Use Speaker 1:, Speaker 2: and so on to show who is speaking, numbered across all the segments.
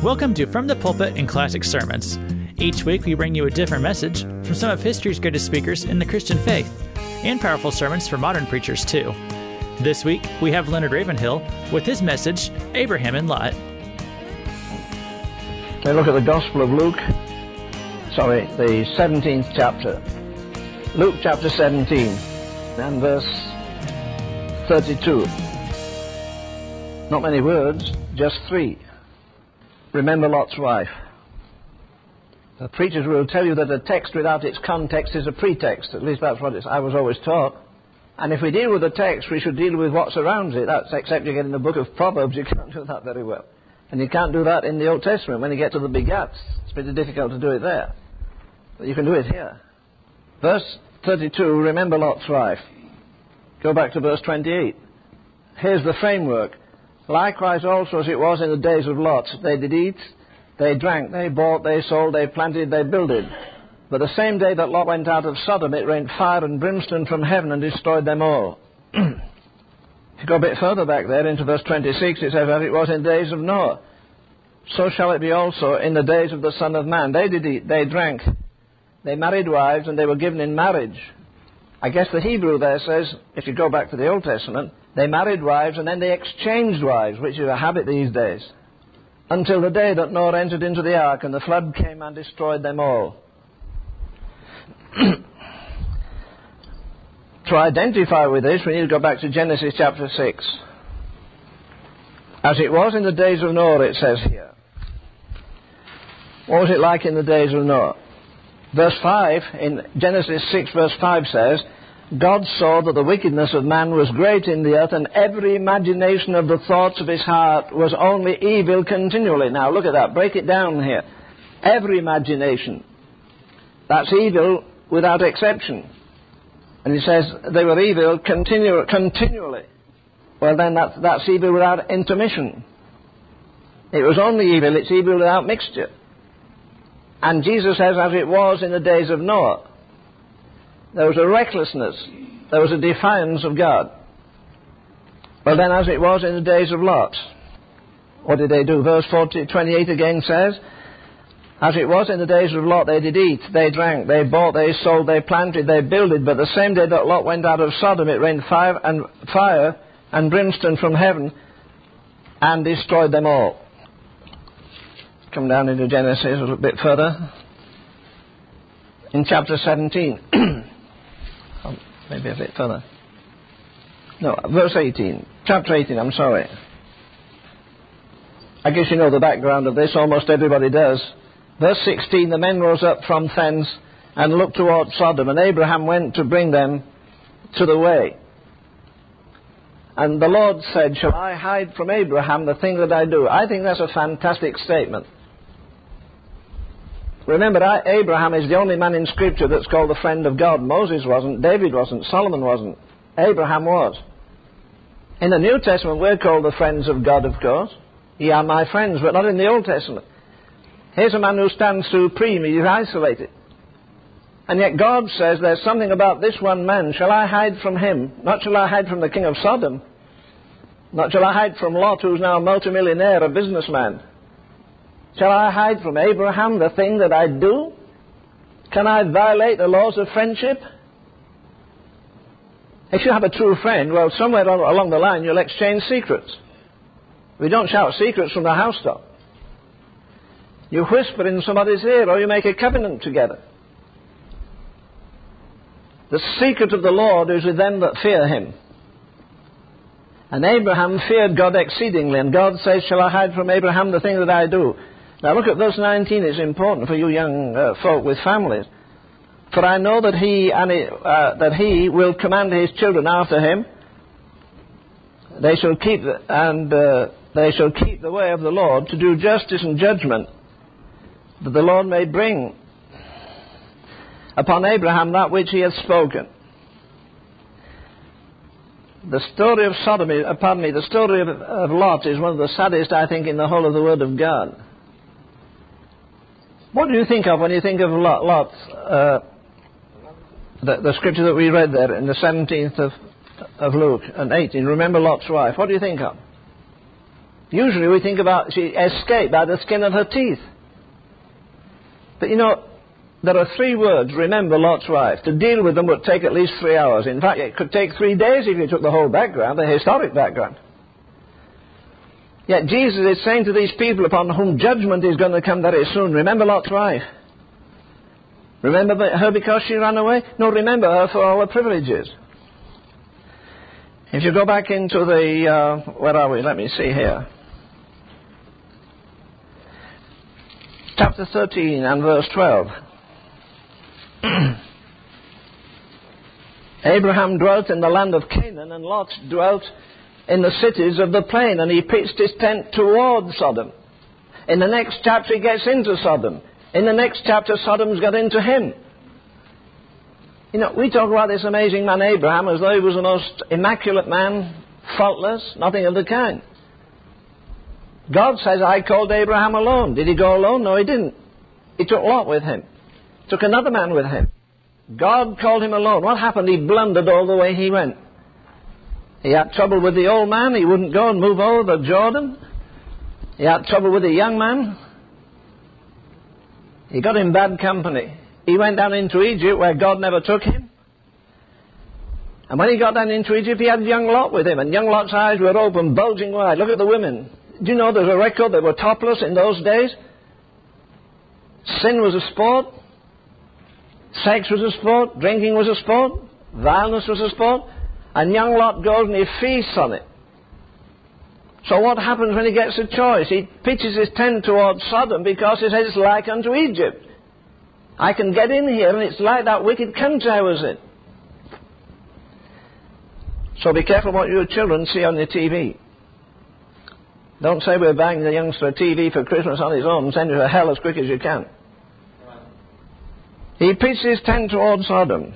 Speaker 1: Welcome to From the Pulpit and Classic Sermons. Each week we bring you a different message from some of history's greatest speakers in the Christian faith, and powerful sermons for modern preachers too. This week we have Leonard Ravenhill with his message, Abraham and Lot.
Speaker 2: Now look at the Gospel of Luke, the 17th chapter. Luke chapter 17 and verse 32. Not many words, just three. Remember Lot's wife. The preachers will tell you that a text without its context is a pretext. At least that's what I was always taught. And if we deal with the text, we should deal with what surrounds it. That's except you get in the book of Proverbs, you can't do that very well. And you can't do that in the Old Testament. When you get to the begats, it's pretty difficult to do it there. But you can do it here. Verse 32, remember Lot's wife. Go back to verse 28. Here's the framework. Likewise also as it was in the days of Lot, they did eat, they drank, they bought, they sold, they planted, they builded. But the same day that Lot went out of Sodom, it rained fire and brimstone from heaven and destroyed them all. If you go a bit further back there into verse 26, it says, as it was in the days of Noah, so shall it be also in the days of the Son of Man. They did eat, they drank, they married wives, and they were given in marriage. I guess the Hebrew there says, if you go back to the Old Testament, they married wives and then they exchanged wives, which is a habit these days, until the day that Noah entered into the ark and the flood came and destroyed them all. To identify with this, we need to go back to Genesis chapter 6. As it was in the days of Noah, it says here. What was it like in the days of Noah? Verse 5, in Genesis 6 verse 5 says, God saw that the wickedness of man was great in the earth, and every imagination of the thoughts of his heart was only evil continually. Now look at that, break it down here. Every imagination. That's evil without exception. And he says they were evil continually. Well then that's evil without intermission. It was only evil, it's evil without mixture. And Jesus says, as it was in the days of Noah. There was a recklessness. There was a defiance of God. Well then, as it was in the days of Lot. What did they do? Verse 28 again says, as it was in the days of Lot, they did eat, they drank, they bought, they sold, they planted, they builded. But the same day that Lot went out of Sodom, it rained fire and brimstone from heaven and destroyed them all. Come down into Genesis a little bit further. In chapter 17. Maybe a bit further. No, verse 18. Chapter 18, I'm sorry. I guess you know the background of this. Almost everybody does. Verse 16, the men rose up from thence and looked toward Sodom, and Abraham went to bring them to the way. And the Lord said, shall I hide from Abraham the thing that I do? I think that's a fantastic statement. Remember, Abraham is the only man in Scripture that's called the friend of God. Moses wasn't, David wasn't, Solomon wasn't. Abraham was. In the New Testament, we're called the friends of God, of course. Ye are my friends, but not in the Old Testament. Here's a man who stands supreme, he's isolated. And yet God says there's something about this one man. Shall I hide from him? Not shall I hide from the king of Sodom. Not shall I hide from Lot, who's now a multimillionaire, a businessman. Shall I hide from Abraham the thing that I do? Can I violate the laws of friendship? If you have a true friend, well, somewhere along the line you'll exchange secrets. We don't shout secrets from the housetop. You whisper in somebody's ear, or you make a covenant together. The secret of the Lord is with them that fear him. And Abraham feared God exceedingly, and God says, shall I hide from Abraham the thing that I do? Now look at verse 19, it's important for you young folk with families. For I know that he will command his children after him. They shall keep the way of the Lord to do justice and judgment, that the Lord may bring upon Abraham that which he hath spoken. The story of the story of Lot is one of the saddest, I think, in the whole of the Word of God. What do you think of when you think of Lot? The scripture that we read there in the 17th of Luke and 18. Remember Lot's wife. What do you think of? Usually we think about she escaped by the skin of her teeth. But you know, there are 3 words, remember Lot's wife. To deal with them would take at least 3 hours. In fact, it could take 3 days if you took the whole background, the historic background. Yet Jesus is saying to these people upon whom judgment is going to come very soon, remember Lot's wife. Remember her because she ran away? No, remember her for all her privileges. If you go back into the, where are we? Let me see here. Chapter 13 and verse 12. Abraham dwelt in the land of Canaan, and Lot dwelt in the cities of the plain, and he pitched his tent toward Sodom. In the next chapter he gets into Sodom. In the next chapter Sodom's got into him. You know, we talk about this amazing man Abraham as though he was the most immaculate man, faultless, nothing of the kind. God says, I called Abraham alone. Did he go alone? No, he didn't. He took Lot with him. Took another man with him. God called him alone. What happened? He blundered all the way he went. He had trouble with the old man. He wouldn't go and move over the Jordan. He had trouble with the young man. He got in bad company. He went down into Egypt where God never took him. And when he got down into Egypt, he had young Lot with him. And young Lot's eyes were open, bulging wide. Look at the women. Do you know there's a record they were topless in those days? Sin was a sport. Sex was a sport. Drinking was a sport. Violence was a sport. And young Lot goes and he feasts on it. So what happens when he gets a choice? He pitches his tent towards Sodom because he says it's like unto Egypt. I can get in here and it's like that wicked country I was in. So be careful what your children see on your TV. Don't say we're buying the youngster a TV for Christmas on his own and send you to hell as quick as you can. He pitched his tent towards Sodom.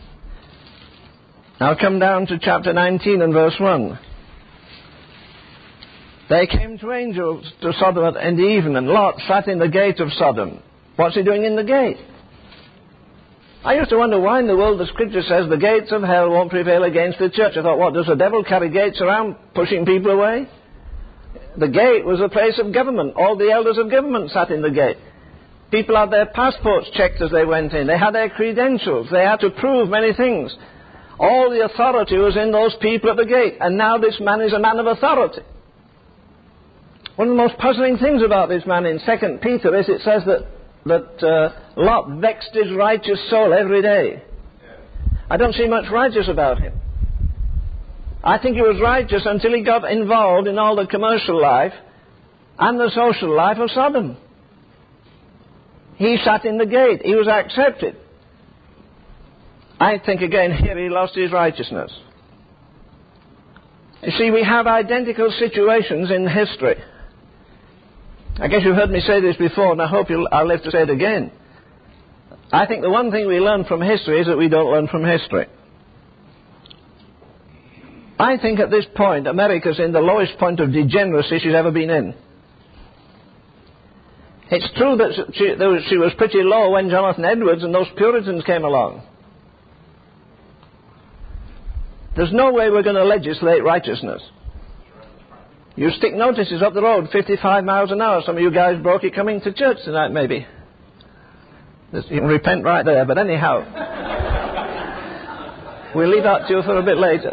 Speaker 2: Now come down to chapter 19 and verse 1. They came 2 angels to Sodom in the evening, and Lot sat in the gate of Sodom. What's he doing in the gate? I used to wonder why in the world the scripture says the gates of hell won't prevail against the church. I thought, what, does the devil carry gates around pushing people away? The gate was a place of government. All the elders of government sat in the gate. People had their passports checked as they went in. They had their credentials. They had to prove many things. All the authority was in those people at the gate. And now this man is a man of authority. One of the most puzzling things about this man in 2 Peter is it says that Lot vexed his righteous soul every day. I don't see much righteous about him. I think he was righteous until he got involved in all the commercial life and the social life of Sodom. He sat in the gate. He was accepted. I think again here he lost his righteousness. You see, we have identical situations in history. I guess you've heard me say this before, and I hope I'll live to say it again. I think the one thing we learn from history is that we don't learn from history. I think at this point, America's in the lowest point of degeneracy she's ever been in. It's true that she was pretty low when Jonathan Edwards and those Puritans came along. There's no way we're going to legislate righteousness. You stick notices up the road, 55 miles an hour. Some of you guys broke it coming to church tonight, maybe. You can repent right there, but anyhow. We'll leave that to you for a bit later.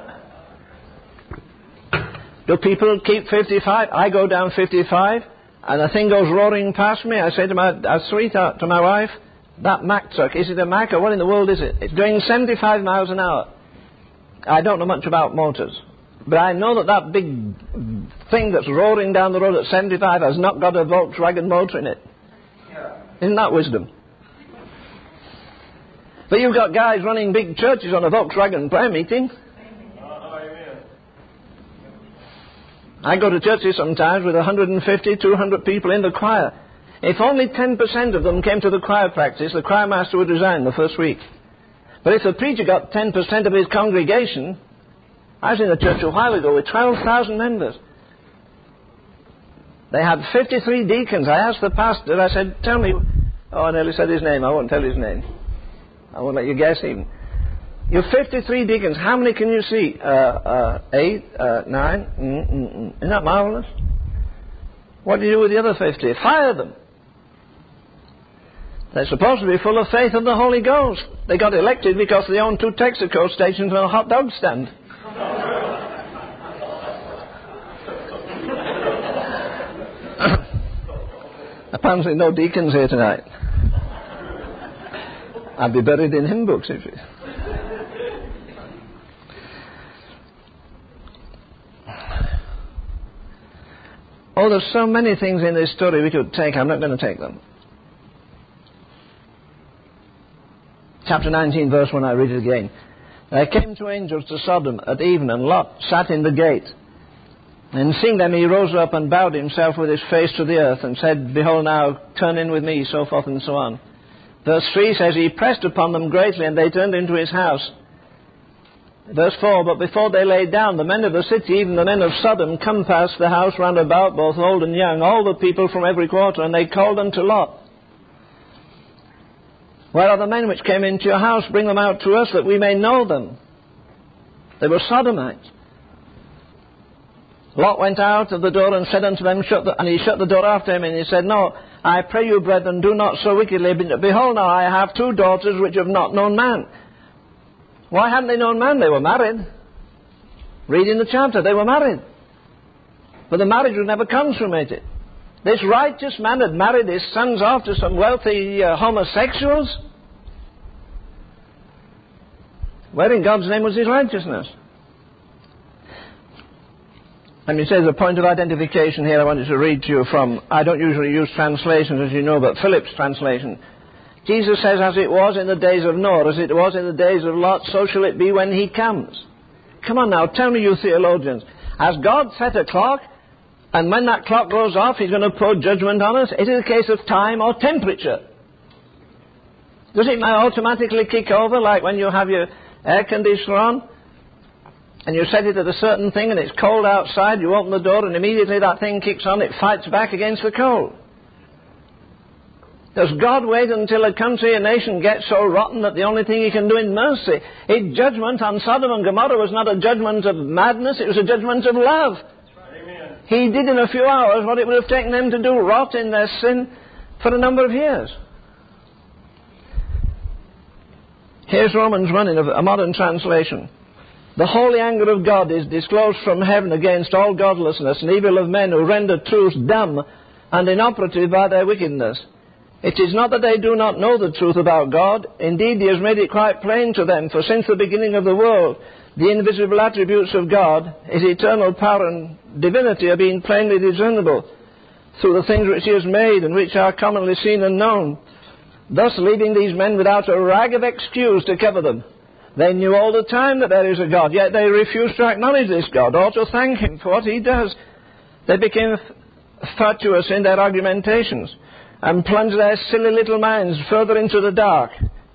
Speaker 2: Do people keep 55? I go down 55, and a thing goes roaring past me. I say to my sweetheart, to my wife, that Mack truck, is it a Mack or what in the world is it? It's going 75 miles an hour. I don't know much about motors. But I know that big thing that's roaring down the road at 75 has not got a Volkswagen motor in it. Isn't that wisdom? But you've got guys running big churches on a Volkswagen prayer meeting. I go to churches sometimes with 150, 200 people in the choir. If only 10% of them came to the choir practice, the choir master would resign the first week. But if the preacher got 10% of his congregation... I was in a church a while ago with 12,000 members. They had 53 deacons. I asked the pastor, I said, tell me... Oh, I nearly said his name. I won't tell his name. I won't let you guess him. You've 53 deacons. How many can you see? 8, 9. Isn't that marvelous? What do you do with the other 50? Fire them. They're supposed to be full of faith of the Holy Ghost. They got elected because they own 2 Texaco stations and a hot dog stand. Apparently no deacons here tonight. I'd be buried in hymn books if it... Oh, there's so many things in this story we could take. I'm not going to take them. Chapter 19, verse 1, I read it again. There came 2 angels to Sodom at even, and Lot sat in the gate. And seeing them, he rose up and bowed himself with his face to the earth, and said, Behold now, turn in with me, so forth and so on. Verse 3 says, He pressed upon them greatly, and they turned into his house. Verse 4, But before they lay down, the men of the city, even the men of Sodom, compassed the house round about, both old and young, all the people from every quarter, and they called unto Lot. Where are the men which came into your house? Bring them out to us, that we may know them. They were Sodomites. Lot went out of the door and said unto them, and he shut the door after him, and he said, No, I pray you, brethren, do not so wickedly. Behold, now I have 2 daughters which have not known man. Why hadn't they known man? They were married. Read in the chapter, they were married. But the marriage was never consummated. This righteous man had married his sons off to some wealthy homosexuals. Where in God's name was his righteousness? Let me say there's a point of identification here I wanted to read to you from. I don't usually use translations, as you know, but Phillips' translation. Jesus says, as it was in the days of Noah, as it was in the days of Lot, so shall it be when he comes. Come on now, tell me, you theologians. Has God set a clock, and when that clock goes off, he's going to pour judgment on us? Is it a case of time or temperature? Does it automatically kick over, like when you have your air conditioner on, and you set it at a certain thing, and it's cold outside, you open the door, and immediately that thing kicks on, it fights back against the cold? Does God wait until a country, a nation gets so rotten that the only thing he can do in mercy? His judgment on Sodom and Gomorrah was not a judgment of madness, it was a judgment of love. Amen. He did in a few hours what it would have taken them to do, rot in their sin for a number of years. Here's Romans 1 in a modern translation. The holy anger of God is disclosed from heaven against all godlessness and evil of men who render truth dumb and inoperative by their wickedness. It is not that they do not know the truth about God. Indeed, he has made it quite plain to them, for since the beginning of the world, the invisible attributes of God, his eternal power and divinity, are being plainly discernible through the things which he has made and which are commonly seen and known, thus leaving these men without a rag of excuse to cover them. They knew all the time that there is a God, yet they refused to acknowledge this God or to thank him for what he does. They became fatuous in their argumentations and plunged their silly little minds further into the dark.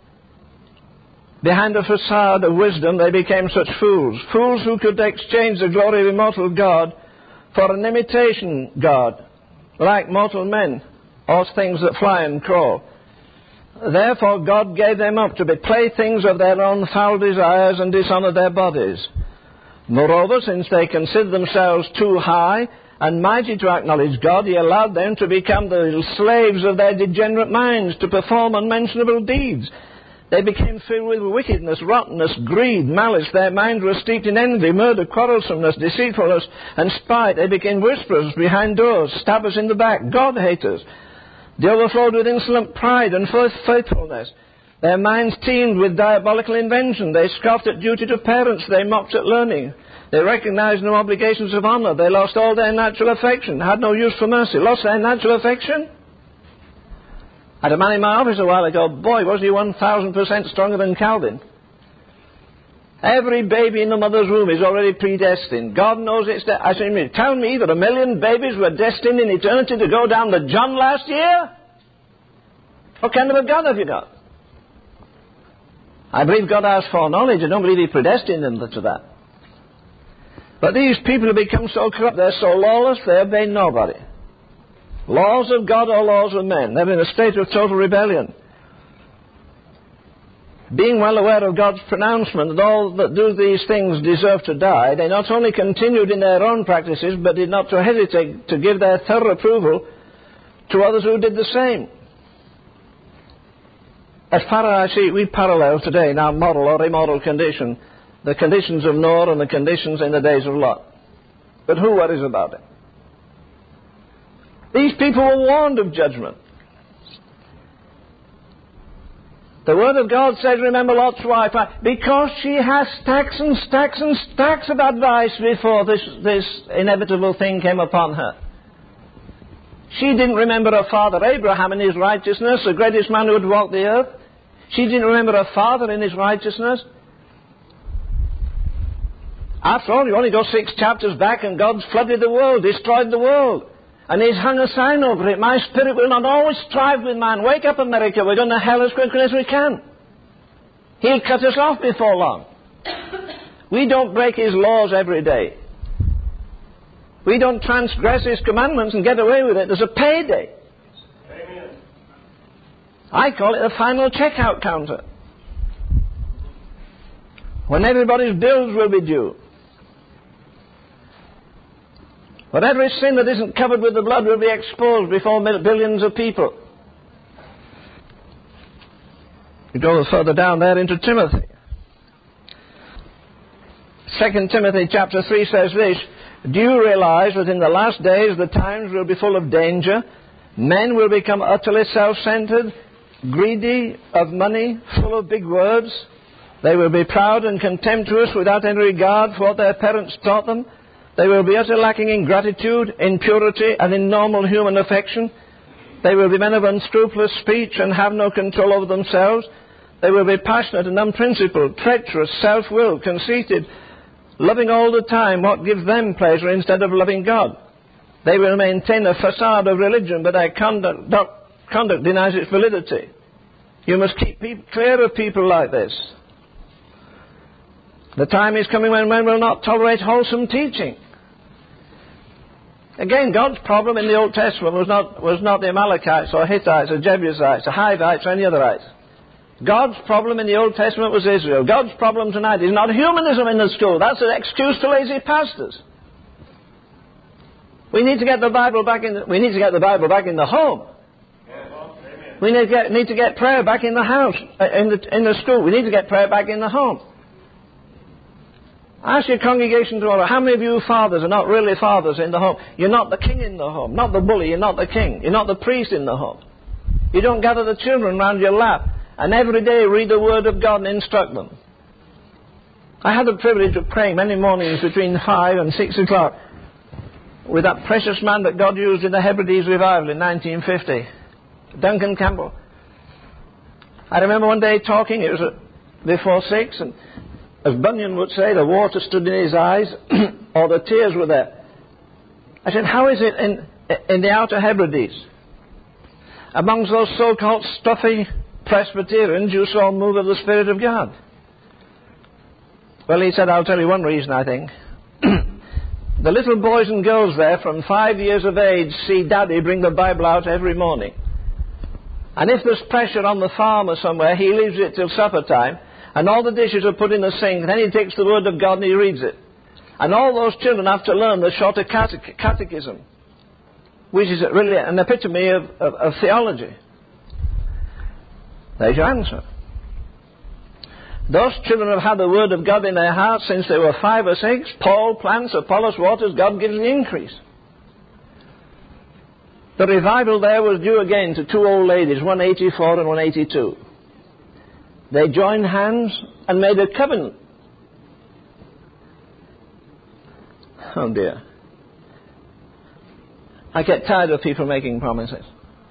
Speaker 2: Behind a facade of wisdom they became such fools, fools who could exchange the glory of immortal God for an imitation God, like mortal men or things that fly and crawl. Therefore God gave them up to be playthings of their own foul desires and dishonoured their bodies. Moreover, since they considered themselves too high and mighty to acknowledge God, he allowed them to become the slaves of their degenerate minds, to perform unmentionable deeds. They became filled with wickedness, rottenness, greed, malice. Their minds were steeped in envy, murder, quarrelsomeness, deceitfulness, and spite. They became whisperers behind doors, stabbers in the back, God-haters. They overflowed with insolent pride and faithfulness. Their minds teemed with diabolical invention. They scoffed at duty to parents. They mocked at learning. They recognized no obligations of honor. They lost all their natural affection, had no use for mercy, lost their natural affection. I had a man in my office a while ago. Boy, was he 1,000% stronger than Calvin. Every baby in the mother's womb is already predestined. God knows it's there. I said, tell me that 1 million babies were destined in eternity to go down the John last year? What kind of a God have you got? I believe God has foreknowledge. I don't believe he predestined them to that. But these people have become so corrupt, they're so lawless, they obey nobody. Laws of God or laws of men. They're in a state of total rebellion. being well aware of God's pronouncement that all that do these things deserve to die, they not only continued in their own practices, but did not hesitate to give their thorough approval to others who did the same. As far as I see, we parallel today in our moral or immoral condition the conditions of Noah and the conditions in the days of Lot. But who worries about it? These people were warned of judgment. The Word of God says, remember Lot's wife, because she has stacks and stacks and stacks of advice before this inevitable thing came upon her. She didn't remember her father Abraham in his righteousness, the greatest man who had walked the earth. She didn't remember her father in his righteousness. After all, you only go 6 chapters back and God's flooded the world, destroyed the world. And He's hung a sign over it. My spirit will not always strive with man. Wake up, America. We're going to hell as quickly as we can. He'll cut us off before long. We don't break His laws every day. We don't transgress His commandments and get away with it. There's a payday. Amen. I call it the final checkout counter. When everybody's bills will be due. But every sin that isn't covered with the blood will be exposed before billions of people. You go further down there into Timothy. 2 Timothy chapter 3 says this, do you realize that in the last days the times will be full of danger? Men will become utterly self-centered, greedy of money, full of big words. They will be proud and contemptuous without any regard for what their parents taught them. They will be utterly lacking in gratitude, in purity, and in normal human affection. They will be men of unscrupulous speech and have no control over themselves. They will be passionate and unprincipled, treacherous, self-willed, conceited, loving all the time what gives them pleasure instead of loving God. They will maintain a facade of religion, but their conduct denies its validity. You must keep clear of people like this. The time is coming when men will not tolerate wholesome teaching. Again, God's problem in the Old Testament was not the Amalekites or Hittites or Jebusites or Hivites or any otherites. God's problem in the Old Testament was Israel. God's problem tonight is not humanism in the school. That's an excuse to lazy pastors. We need to get the Bible back in the home. We need to get prayer back in the house, in the school. We need to get prayer back in the home. Ask your congregation tomorrow, how many of you fathers are not really fathers in the home? You're not the king in the home, not the bully, you're not the king, you're not the priest in the home. You don't gather the children round your lap and every day read the Word of God and instruct them. I had the privilege of praying many mornings between 5 and 6 o'clock with that precious man that God used in the Hebrides revival in 1950, Duncan Campbell. I remember one day talking, it was before 6, and as Bunyan would say, the water stood in his eyes, or the tears were there. I said, how is it in the Outer Hebrides, amongst those so-called stuffy Presbyterians, you saw a move of the Spirit of God? Well, he said, I'll tell you one reason, I think. The little boys and girls there from 5 years of age see Daddy bring the Bible out every morning. And if there's pressure on the farm or somewhere, he leaves it till supper time. And all the dishes are put in the sink. Then he takes the Word of God and he reads it. And all those children have to learn the shorter catechism, which is really an epitome of theology. There's your answer. Those children have had the Word of God in their hearts since they were 5 or 6. Paul plants, Apollos waters, God gives the increase. The revival there was due again to 2 old ladies, 184 and 182. They joined hands and made a covenant. Oh dear. I get tired of people making promises.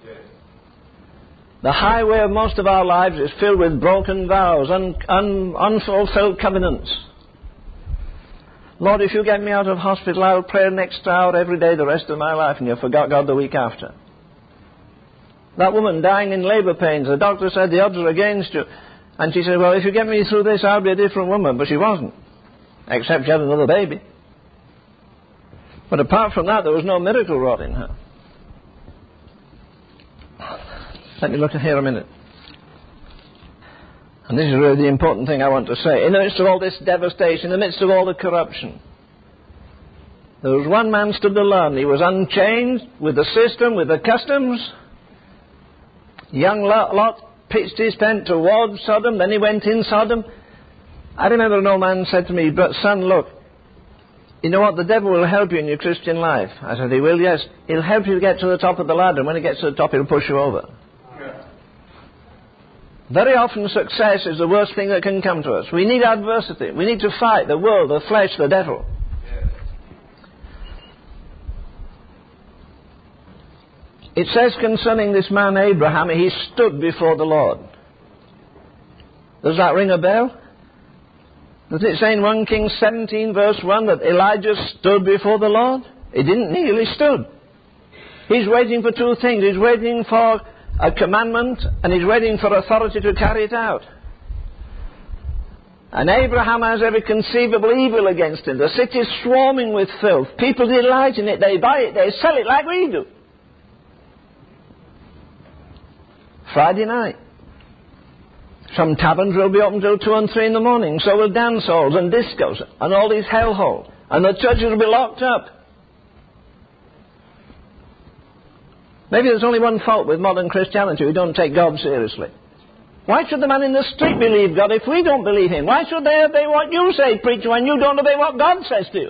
Speaker 2: The highway of most of our lives is filled with broken vows, unfulfilled covenants. Lord, if you get me out of hospital, I'll pray next hour every day the rest of my life, and you forgot God the week after. That woman dying in labour pains, the doctor said the odds are against you. And she said, well, if you get me through this, I'll be a different woman. But she wasn't, except she had another baby. But apart from that, there was no miracle wrought in her. Let me look at here a minute. And this is really the important thing I want to say. In the midst of all this devastation, in the midst of all the corruption, there was one man stood alone. He was unchanged with the system, with the customs. Young Lot pitched his tent towards Sodom, then he went in Sodom. I remember an old man said to me, "But son, look, you know what, the devil will help you in your Christian life." I said, "He will, yes. He'll help you to get to the top of the ladder, and when he gets to the top, he'll push you over." Very often success is the worst thing that can come to us. We need adversity. We need to fight the world, the flesh, the devil. It says concerning this man Abraham, he stood before the Lord. Does that ring a bell? Does it say in 1 Kings 17 verse 1 that Elijah stood before the Lord? He didn't kneel, he stood. He's waiting for two things. He's waiting for a commandment, and he's waiting for authority to carry it out. And Abraham has every conceivable evil against him. The city is swarming with filth. People delight in it. They buy it. They sell it like we do. Friday night. Some taverns will be open till 2 and 3 in the morning. So will dance halls and discos and all these hellholes. And the churches will be locked up. Maybe there's only one fault with modern Christianity. We don't take God seriously. Why should the man in the street believe God if we don't believe him? Why should they obey what you say, preacher, when you don't obey what God says to you?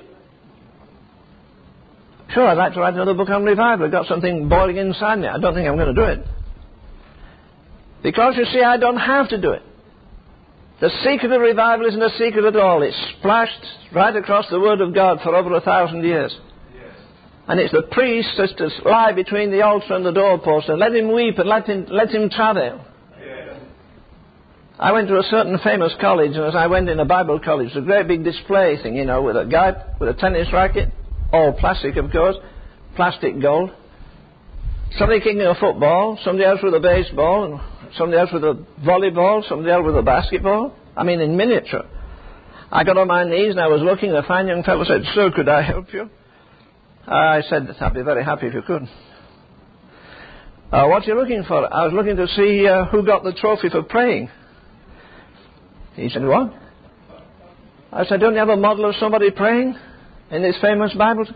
Speaker 2: Sure, I'd like to write another book on revival. I've got something boiling inside me. I don't think I'm going to do it. Because, you see, I don't have to do it. The secret of revival isn't a secret at all. It's splashed right across the Word of God for over 1,000 years. And it's the priest that's to lie between the altar and the doorpost and let him weep and let him travail. Yeah. I went to a certain famous college, and as I went in a Bible college, a great big display thing, you know, with a guy with a tennis racket, all plastic, of course, plastic gold. Somebody kicking a football, somebody else with a baseball, and somebody else with a volleyball, somebody else with a basketball. I mean, in miniature. I got on my knees and I was looking. A fine young fellow said, "Sir, could I help you?" I said, "I'd be very happy if you could." "What are you looking for?" "I was looking to see who got the trophy for praying." He said, "What?" I said, "Don't you have a model of somebody praying in this famous Bible?"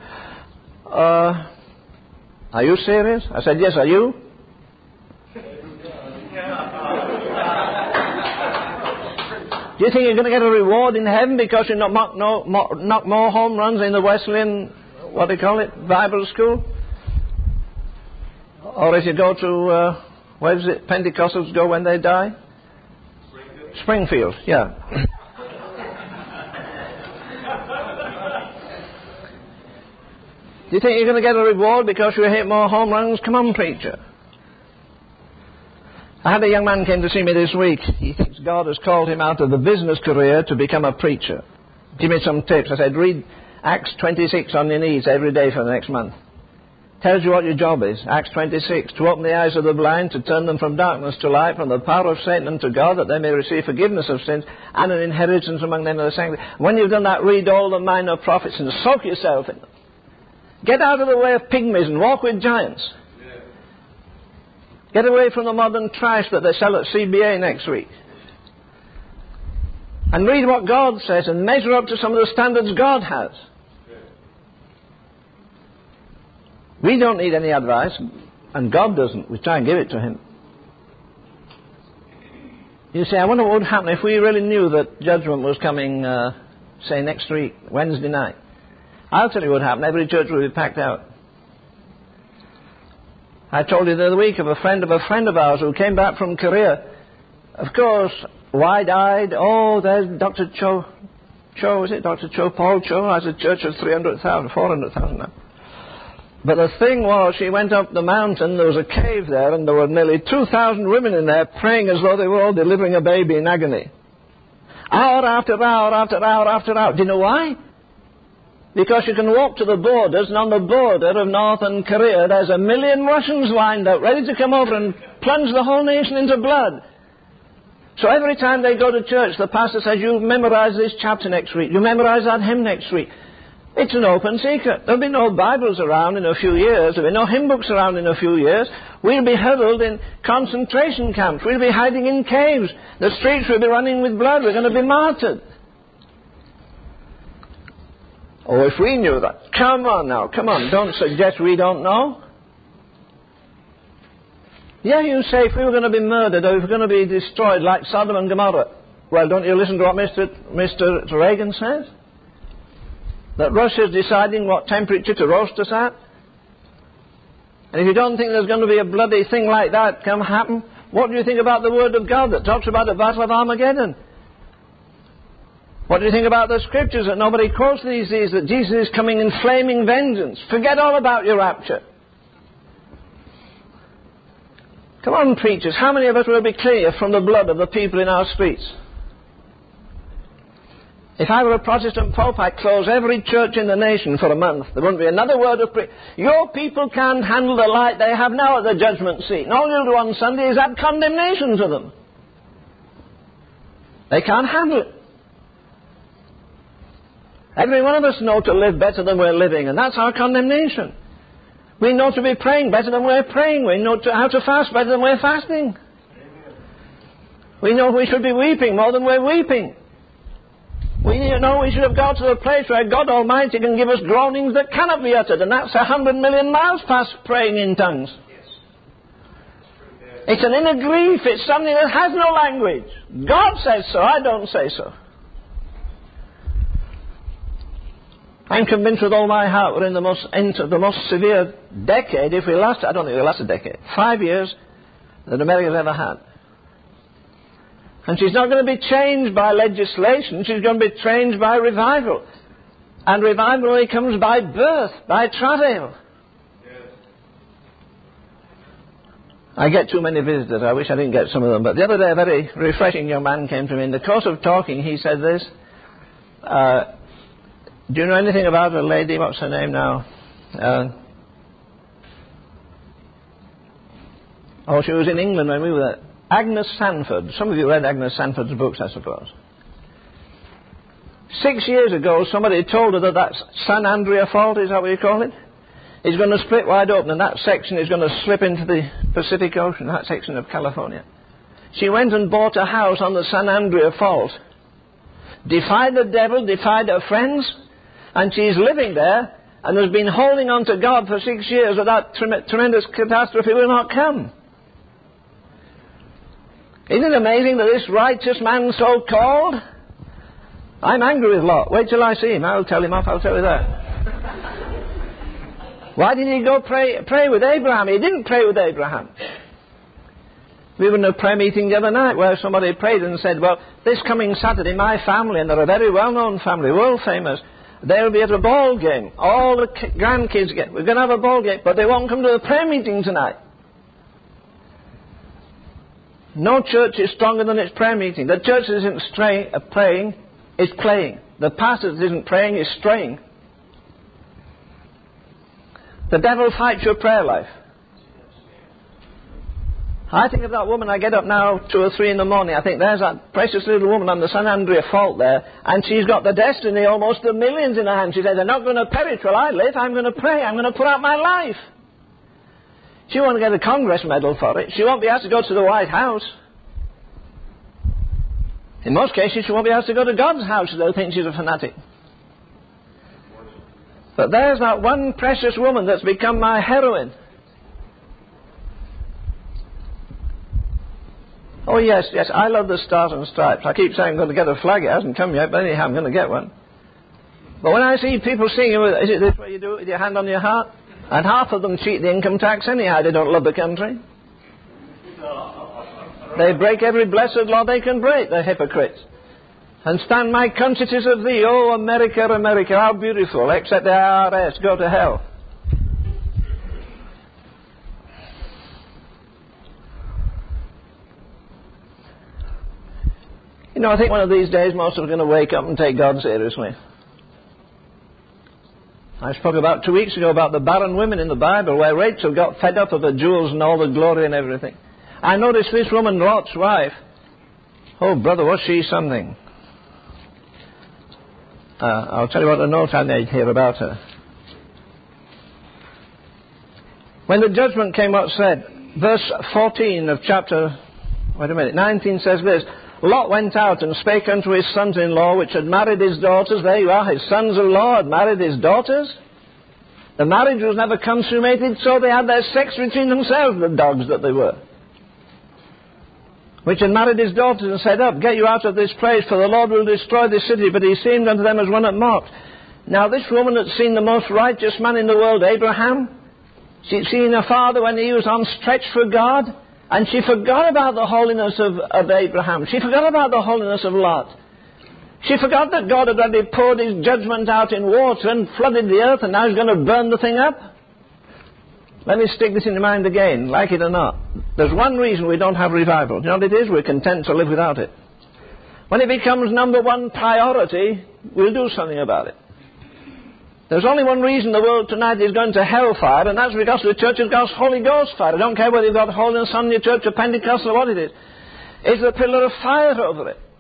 Speaker 2: "Are you serious?" I said, "Yes, are you?" "Do you think you're going to get a reward in heaven because you knock more home runs in the Wesleyan, what do you call it, Bible school? Or if you go to, where does it, Pentecostals go when they die? Springfield, yeah. Do you think you're going to get a reward because you hit more home runs? Come on, preacher." I had a young man came to see me this week. He thinks God has called him out of the business career to become a preacher. Give me some tips. I said, read Acts 26 on your knees every day for the next month. Tells you what your job is. Acts 26, to open the eyes of the blind, to turn them from darkness to light, from the power of Satan unto God, that they may receive forgiveness of sins and an inheritance among them that are sanctified. When you've done that, read all the minor prophets and soak yourself in them. Get out of the way of pygmies and walk with giants. Get away from the modern trash that they sell at CBA next week. And read what God says and measure up to some of the standards God has. We don't need any advice, and God doesn't. We try and give it to Him. You see, I wonder what would happen if we really knew that judgment was coming, say, next week, Wednesday night. I'll tell you what would happen. Every church would be packed out. I told you the other week of a friend of ours who came back from Korea. Of course, wide-eyed. "Oh, there's Dr. Cho, is it? Dr. Cho, Paul Cho, has a church of 300,000, 400,000 now." But the thing was, she went up the mountain, there was a cave there, and there were nearly 2,000 women in there praying as though they were all delivering a baby in agony. Hour after hour after hour after hour. Do you know why? Because you can walk to the borders, and on the border of northern Korea, there's 1 million Russians lined up, ready to come over and plunge the whole nation into blood. So every time they go to church, the pastor says, "You memorize this chapter next week. You memorize that hymn next week." It's an open secret. There'll be no Bibles around in a few years. There'll be no hymn books around in a few years. We'll be huddled in concentration camps. We'll be hiding in caves. The streets will be running with blood. We're going to be martyred. Oh, if we knew that. Come on now, come on. Don't suggest we don't know. Yeah, you say if we were going to be murdered or if we're going to be destroyed like Sodom and Gomorrah. Well, don't you listen to what Mr. Reagan says? That Russia's deciding what temperature to roast us at. And if you don't think there's going to be a bloody thing like that come happen, what do you think about the Word of God that talks about the Battle of Armageddon? What do you think about the Scriptures that nobody quotes these days, that Jesus is coming in flaming vengeance? Forget all about your rapture. Come on, preachers, how many of us will be clear from the blood of the people in our streets? If I were a Protestant Pope, I'd close every church in the nation for a month. There wouldn't be another word of prayer. Your people can't handle the light they have now at the judgment seat. And all you'll do on Sunday is add condemnation to them. They can't handle it. Every one of us know to live better than we're living, and that's our condemnation. We know to be praying better than we're praying. We know how to fast better than we're fasting. We know we should be weeping more than we're weeping. We know we should have got to the place where God Almighty can give us groanings that cannot be uttered, and that's 100 million miles past praying in tongues. It's an inner grief. It's something that has no language. God says so. I don't say so. I'm convinced with all my heart we're in the most severe decade, if we last, I don't think we'll last a decade, 5 years that America's ever had. And she's not going to be changed by legislation, she's going to be changed by revival. And revival only comes by birth, by travail. Yes. I get too many visitors, I wish I didn't get some of them. But the other day a very refreshing young man came to me. In the course of talking he said this, do you know anything about a lady, what's her name now? She was in England when we were there. Agnes Sanford. Some of you read Agnes Sanford's books, I suppose. 6 years ago, somebody told her that San Andrea Fault, is that what you call it? Is going to split wide open, and that section is going to slip into the Pacific Ocean, that section of California. She went and bought a house on the San Andrea Fault, defied the devil, defied her friends, and she's living there, and has been holding on to God for 6 years that that tremendous catastrophe will not come. Isn't it amazing that this righteous man, so-called, I'm angry with Lot. Wait till I see him. I'll tell him off. I'll tell you that. Why did he go pray with Abraham? He didn't pray with Abraham. We were in a prayer meeting the other night where somebody prayed and said, well, this coming Saturday, my family, and they're a very well-known family, world famous, they'll be at a ball game. All the grandkids we're going to have a ball game, but they won't come to the prayer meeting tonight. No church is stronger than its prayer meeting. The church isn't praying, it's playing. The pastor isn't praying, it's straying. The devil fights your prayer life. I think of that woman, I get up now 2 or 3 in the morning, I think there's that precious little woman on the San Andrea Fault there, and she's got the destiny almost of millions in her hand. She said, they're not going to perish while I live, I'm going to pray, I'm going to put out my life. She won't get a Congress medal for it. She won't be asked to go to the White House. In most cases, she won't be asked to go to God's house. They'll think she's a fanatic. But there's that one precious woman that's become my heroine. Oh, yes, I love the Stars and Stripes. I keep saying I'm going to get a flag. It hasn't come yet, but anyhow, I'm going to get one. But when I see people singing, is it this way you do it, with your hand on your heart? And half of them cheat the income tax anyhow. They don't love the country. They break every blessed law they can break, the hypocrites. And stand my country, 'tis of thee, oh America, America, how beautiful, except the IRS, go to hell. You know, I think one of these days most of us are going to wake up and take God seriously. I spoke about 2 weeks ago about the barren women in the Bible where Rachel got fed up of the jewels and all the glory and everything. I noticed this woman, Lot's wife. Oh, brother, was she something? I'll tell you what a note I made here about her. When the judgment came out, said, verse 14 of chapter 19 says this, Lot went out and spake unto his sons-in-law, which had married his daughters. There you are, his sons-in-law had married his daughters. The marriage was never consummated, so they had their sex between themselves, the dogs that they were. Which had married his daughters and said, Up, get you out of this place, for the Lord will destroy this city. But he seemed unto them as one that mocked. Now this woman had seen the most righteous man in the world, Abraham. She'd seen her father when he was on stretch for God. And she forgot about the holiness of Abraham. She forgot about the holiness of Lot. She forgot that God had already poured his judgment out in water and flooded the earth, and now he's going to burn the thing up. Let me stick this in your mind again, like it or not. There's one reason we don't have revival. You know what it is? We're content to live without it. When it becomes number one priority, we'll do something about it. There's only one reason the world tonight is going to hellfire, and that's because the church has got Holy Ghost fire. I don't care whether you've got holiness on your church or Pentecostal or what it is. It's a pillar of fire over it.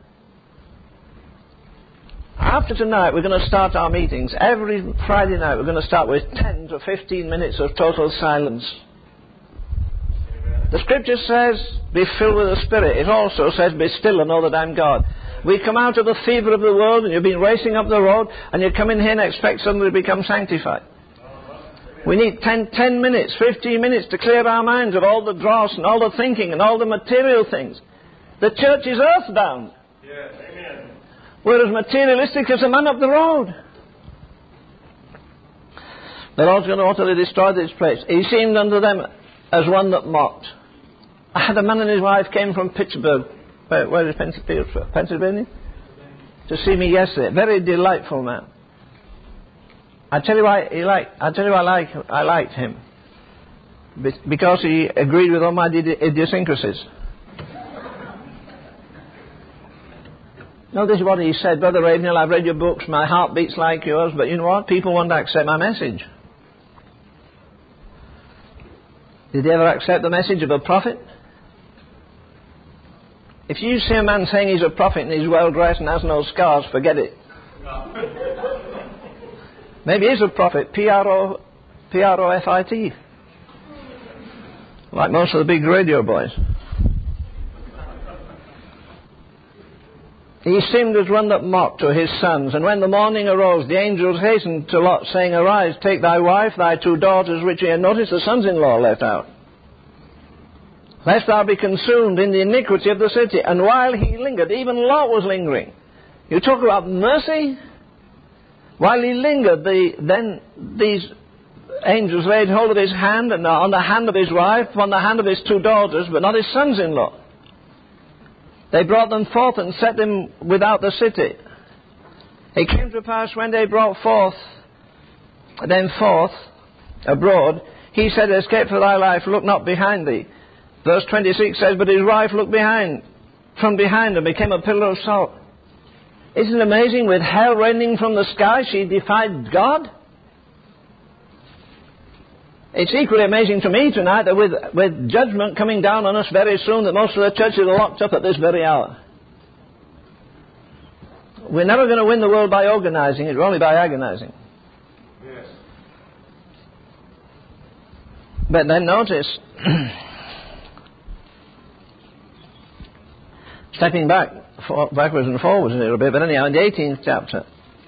Speaker 2: After tonight, we're going to start our meetings. Every Friday night, we're going to start with 10 to 15 minutes of total silence. The Scripture says, be filled with the Spirit. It also says, be still and know that I'm God. We come out of the fever of the world, and you've been racing up the road, and you come in here and expect suddenly to become sanctified. We need 10 minutes, 15 minutes to clear our minds of all the dross and all the thinking and all the material things. The church is earthbound.
Speaker 3: Yes, amen.
Speaker 2: We're as materialistic as a man up the road. The Lord's going to utterly destroy this place. He seemed unto them as one that mocked. I had a man and his wife came from Pittsburgh. Where is Pennsylvania? To see me yesterday. Very delightful man. I tell you why I liked him. Because he agreed with all my idiosyncrasies. Notice what he said, Brother Ravenhill, I've read your books, my heart beats like yours, but you know what? People won't accept my message. Did they ever accept the message of a prophet? If you see a man saying he's a prophet and he's well dressed and has no scars, forget it. Maybe he's a prophet, P-R-O-F-I-T. Like most of the big radio boys. He seemed as one that mocked to his sons. And when the morning arose, the angels hastened to Lot, saying, Arise, take thy wife, thy two daughters, which he had noticed the sons-in-law left out. Lest thou be consumed in the iniquity of the city. And while he lingered, even Lot was lingering. You talk about mercy? While he lingered, then these angels laid hold of his hand, and on the hand of his wife, on the hand of his two daughters, but not his sons-in-law. They brought them forth and set them without the city. It came to pass when they brought forth abroad, he said, Escape for thy life, look not behind thee. Verse 26 says, But his wife looked from behind and became a pillar of salt. Isn't it amazing? With hell raining from the sky, she defied God. It's equally amazing to me tonight that with judgment coming down on us very soon, that most of the churches are locked up at this very hour. We're never going to win the world by organizing it, only by agonizing.
Speaker 3: Yes.
Speaker 2: But then notice, stepping backwards and forwards a little bit, but anyhow, in the 18th chapter,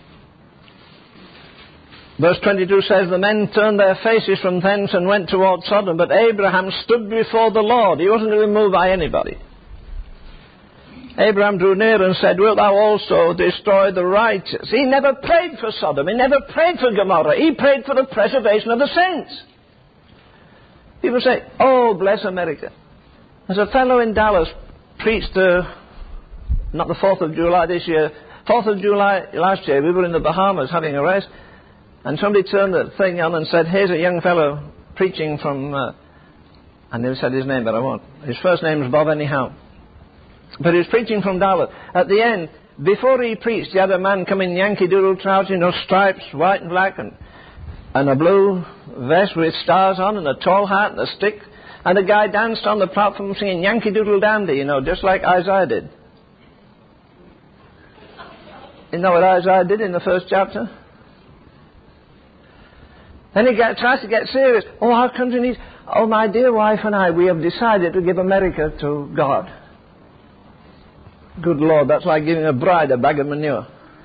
Speaker 2: verse 22 says, The men turned their faces from thence and went toward Sodom, but Abraham stood before the Lord. He wasn't to be moved by anybody. Abraham drew near and said, Wilt thou also destroy the righteous? He never prayed for Sodom. He never prayed for Gomorrah. He prayed for the preservation of the saints. People say, oh, bless America. There's a fellow in Dallas preached, not the 4th of July this year, 4th of July last year, we were in the Bahamas having a rest, and somebody turned the thing on and said, here's a young fellow preaching from, I never said his name, but I won't. His first name is Bob anyhow. But he was preaching from Dallas. At the end, before he preached, he had a man come in Yankee Doodle trousers, stripes, white and black, and a blue vest with stars on, and a tall hat and a stick. And the guy danced on the platform singing Yankee Doodle Dandy, just like Isaiah did. You know what Isaiah did in the first chapter? Then he tries to get serious. Oh, our country needs... Oh, my dear wife and I, we have decided to give America to God. Good Lord, that's like giving a bride a bag of manure.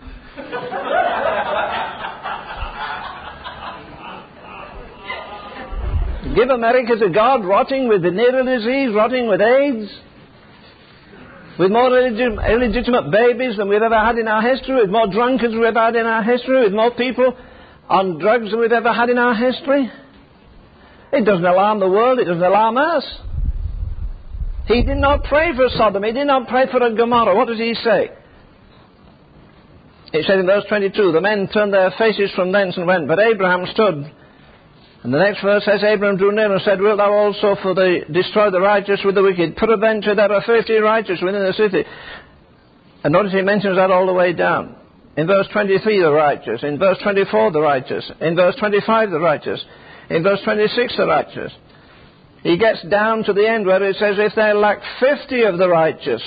Speaker 2: Give America to God, rotting with venereal disease, rotting with AIDS, with more illegitimate babies than we've ever had in our history, with more drunkards than we've ever had in our history, with more people on drugs than we've ever had in our history. It doesn't alarm the world, it doesn't alarm us. He did not pray for Sodom, he did not pray for a Gomorrah. What does he say? It says in verse 22, the men turned their faces from thence and went, but Abraham stood. And the next verse says, Abraham drew near and said, wilt thou also destroy the righteous with the wicked? Peradventure there are 50 righteous within the city. And notice he mentions that all the way down. In verse 23, the righteous. In verse 24, the righteous. In verse 25, the righteous. In verse 26, the righteous. He gets down to the end where it says, if there lack 50 of the righteous.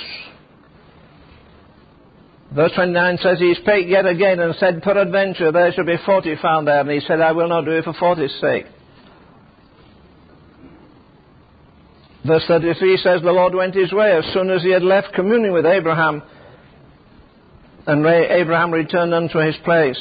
Speaker 2: Verse 29 says, he spake yet again and said, peradventure there shall be 40 found there. And he said, I will not do it for 40's sake. Verse 33 says, the Lord went his way as soon as he had left communing with Abraham. And Abraham returned unto his place.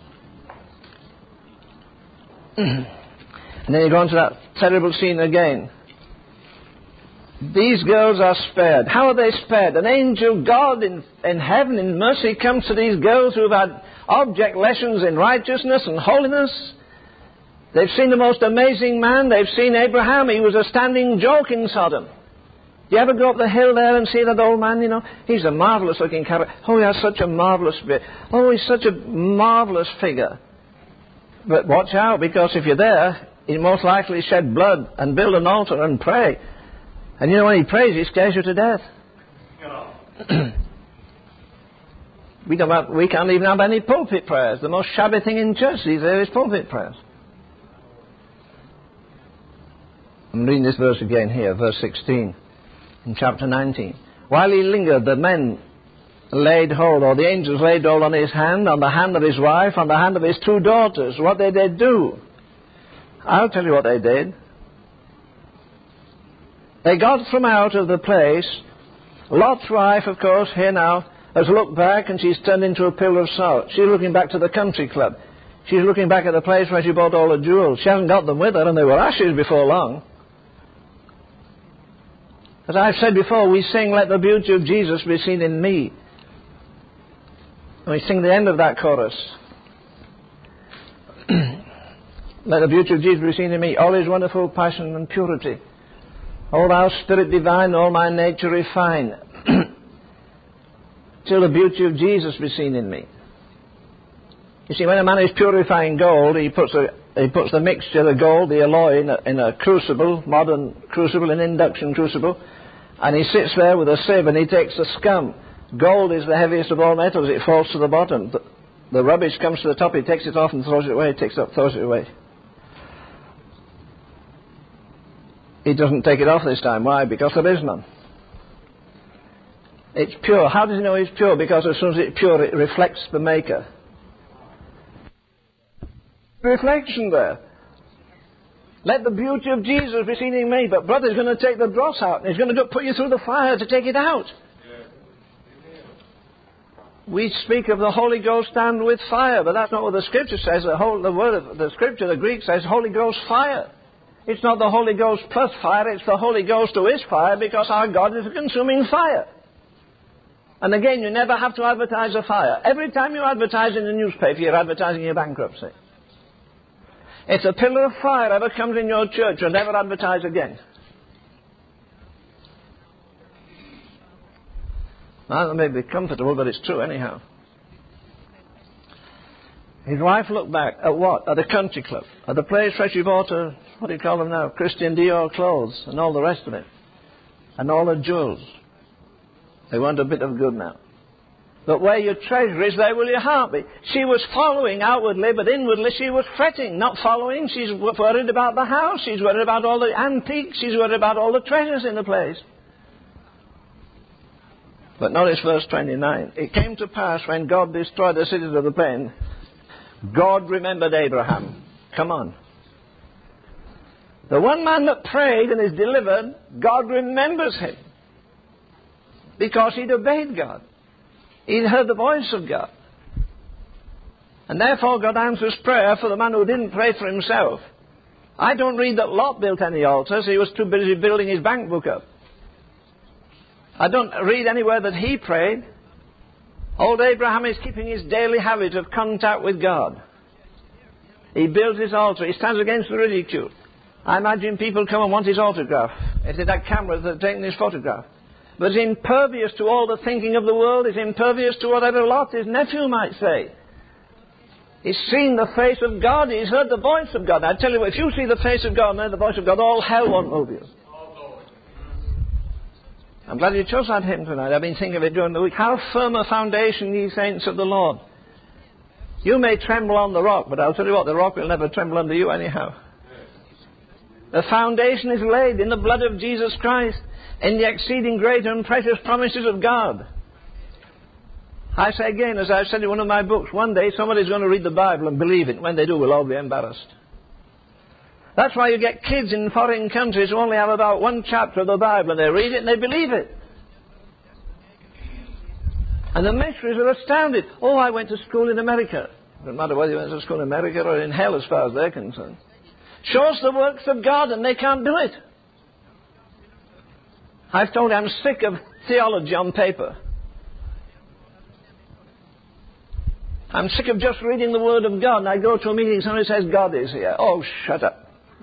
Speaker 2: And then you go on to that terrible scene again. These girls are spared. How are they spared? An angel God in heaven in mercy comes to these girls who have had object lessons in righteousness and holiness. They've seen the most amazing man. They've seen Abraham. He was a standing joke in Sodom. Do you ever go up the hill there and see that old man, you know? He's a marvelous looking character. Oh, he has such a marvelous beard. Oh, he's such a marvelous figure. But watch out, because if you're there, he'll most likely shed blood and build an altar and pray. And you know, when he prays, he scares you to death. We can't even have any pulpit prayers. The most shabby thing in church these days is pulpit prayers. I'm reading this verse again here, verse 16, in chapter 19. While he lingered, the men laid hold, or the angels laid hold on his hand, on the hand of his wife, on the hand of his 2 daughters. What did they do? I'll tell you what they did. They got from out of the place. Lot's wife, of course, here now, has looked back and she's turned into a pillar of salt. She's looking back to the country club. She's looking back at the place where she bought all the jewels. She hasn't got them with her, and they were ashes before long. As I've said before, we sing, let the beauty of Jesus be seen in me. And we sing the end of that chorus. Let the beauty of Jesus be seen in me, all his wonderful passion and purity. O thou Spirit divine, all my nature refine, till the beauty of Jesus be seen in me. You see, when a man is purifying gold, he puts the mixture, the gold, the alloy, in a crucible, modern crucible, an induction crucible, and he sits there with a sieve and he takes the scum. Gold is the heaviest of all metals. It falls to the bottom. The rubbish comes to the top. He takes it off and throws it away. He takes it up, throws it away. He doesn't take it off this time. Why? Because there is none. It's pure. How does he know it's pure? Because as soon as it's pure, it reflects the Maker. Reflection there. Let the beauty of Jesus be seen in me. But brother's going to take the dross out, and he's going to put you through the fire to take it out. We speak of the Holy Ghost stand with fire, but that's not what the Scripture says. The word of the Scripture, the Greek says Holy Ghost fire. It's not the Holy Ghost plus fire, it's the Holy Ghost who is fire, because our God is a consuming fire. And again, you never have to advertise a fire. Every time you advertise in the newspaper, you're advertising your bankruptcy. If a pillar of fire ever comes in your church, you'll never advertise again. Now, that may be comfortable, but it's true anyhow. His wife looked back at what? At the country club. At the place where she bought her, what do you call them now? Christian Dior clothes and all the rest of it. And all her jewels. They weren't a bit of good now. But where your treasure is, there will your heart be. She was following outwardly, but inwardly she was fretting, not following. She's worried about the house. She's worried about all the antiques. She's worried about all the treasures in the place. But notice verse 29. It came to pass when God destroyed the cities of the plain, God remembered Abraham. Come on. The one man that prayed and is delivered, God remembers him. Because he'd obeyed God. He'd heard the voice of God. And therefore God answers prayer for the man who didn't pray for himself. I don't read that Lot built any altars. He was too busy building his bank book up. I don't read anywhere that he prayed. Old Abraham is keeping his daily habit of contact with God. He builds his altar. He stands against the ridicule. I imagine people come and want his autograph. If they'd had cameras that had taken his photograph. But he's impervious to all the thinking of the world. He's impervious to whatever Lot, his nephew, might say. He's seen the face of God. He's heard the voice of God. I tell you, if you see the face of God and hear the voice of God, all hell won't move you. I'm glad you chose that hymn tonight. I've been thinking of it during the week. How firm a foundation, ye saints of the Lord. You may tremble on the rock, but I'll tell you what, the rock will never tremble under you anyhow. The foundation is laid in the blood of Jesus Christ, in the exceeding great and precious promises of God. I say again, as I've said in one of my books, one day somebody's going to read the Bible and believe it. When they do, we'll all be embarrassed. That's why you get kids in foreign countries who only have about one chapter of the Bible, and they read it and they believe it. And the missionaries are astounded. Oh, I went to school in America. Doesn't matter whether you went to school in America or in hell as far as they're concerned. Show us the works of God and they can't do it. I've told you I'm sick of theology on paper. I'm sick of just reading the Word of God and I go to a meeting and somebody says God is here. Oh, shut up.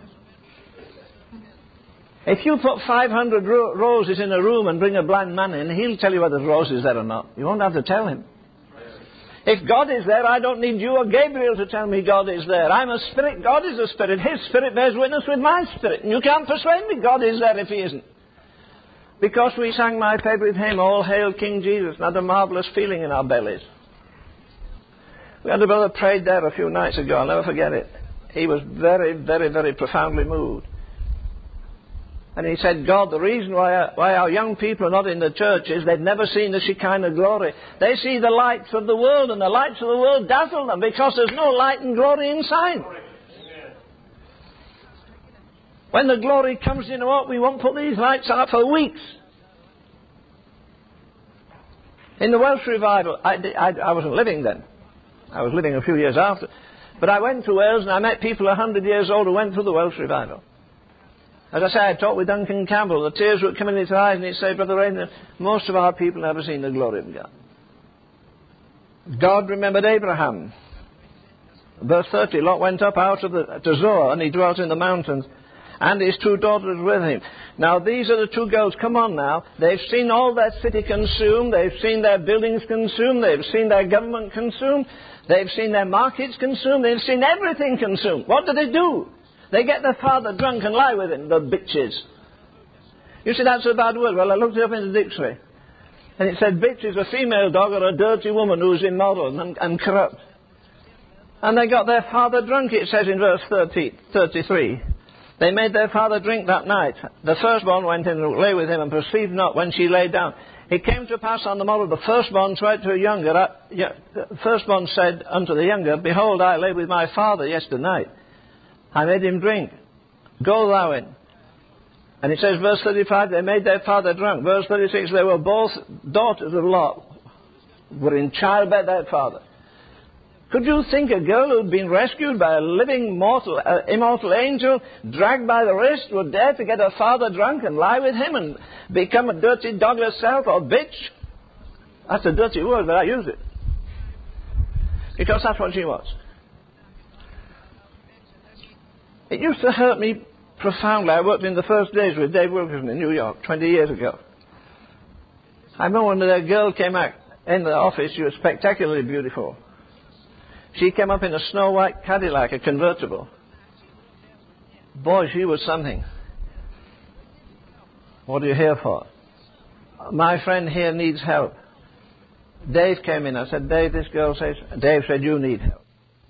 Speaker 2: If you put 500 roses in a room and bring a blind man in, he'll tell you whether there's roses there or not. You won't have to tell him. If God is there, I don't need you or Gabriel to tell me God is there. I'm a spirit, God is a spirit. His spirit bears witness with my spirit. And you can't persuade me God is there if he isn't. Because we sang my favourite hymn, All Hail King Jesus, and had a marvellous feeling in our bellies. We had a brother prayed there a few nights ago, I'll never forget it. He was very, very, very profoundly moved. And he said, God, the reason why our young people are not in the church is they've never seen the Shekinah glory. They see the lights of the world, and the lights of the world dazzle them because there's no light and glory inside. When the glory comes, you know what? We won't put these lights out for weeks. In the Welsh revival, I wasn't living then. I was living a few years after. But I went to Wales and I met people 100 years old who went through the Welsh revival. As I say, I talked with Duncan Campbell. The tears were coming in his eyes, and he'd say, Brother Raymond, most of our people never seen the glory of God. God remembered Abraham. Verse 30, Lot went up out to Zoar, and he dwelt in the mountains, and his 2 daughters with him. Now, these are the 2 girls. Come on now. They've seen all their city consumed. They've seen their buildings consumed. They've seen their government consumed. They've seen their markets consumed. They've seen everything consumed. What do? They get their father drunk and lie with him, the bitches. You see, that's a bad word. Well, I looked it up in the dictionary. And it said, bitch is a female dog or a dirty woman who's immoral and corrupt. And they got their father drunk, it says in verse 33. They made their father drink that night. The firstborn went in and lay with him and perceived not when she lay down. It came to pass on the morrow, the firstborn said to a younger, the firstborn said unto the younger, Behold, I lay with my father yesternight. I made him drink. Go thou in. And it says, verse 35, they made their father drunk. Verse 36, they were both daughters of Lot. Were in childbed, their father. Could you think a girl who'd been rescued by a living immortal angel, dragged by the wrist, would dare to get her father drunk and lie with him and become a dirty dog herself or bitch? That's a dirty word, but I use it. Because that's what she was. It used to hurt me profoundly. I worked in the first days with Dave Wilkerson in New York 20 years ago. I remember when a girl came out in the office, she was spectacularly beautiful. She came up in a Snow White Cadillac, a convertible. Boy, she was something. What are you here for? My friend here needs help. Dave came in. I said, Dave, this girl says... Dave said, you need help.